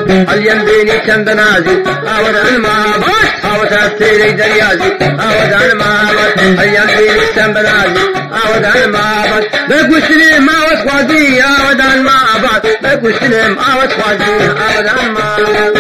اليمديني كم بنازي أود المعبد أود السيري دريازي أود المعبد اليمديني كم بنازي أود المعبد بقو سليم أود خوازي أود المعبد بقو سليم أود خوازي أود المعبد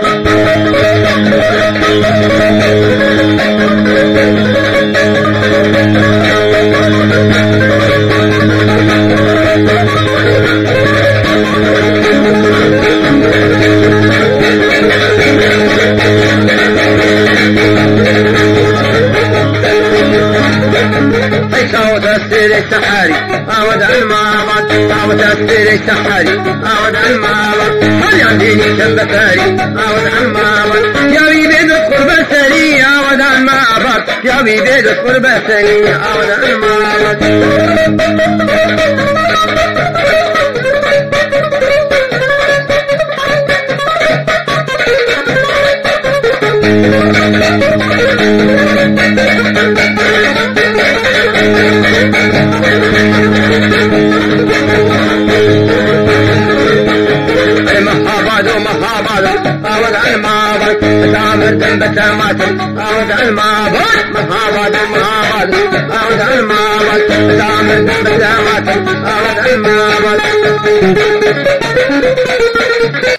أود السيري سحاري أود المعبد أود السيري سحاري أود المعبد هل يمديني كم بثاري أود المعبد يا بيبي قرب السري أود المعبد يا بيبي قرب السري أود المعبد أود المعبد تعمل ذنب تماتم أود المعبد مهابد أود المعبد تعمل ذنب تماتم أود المعبد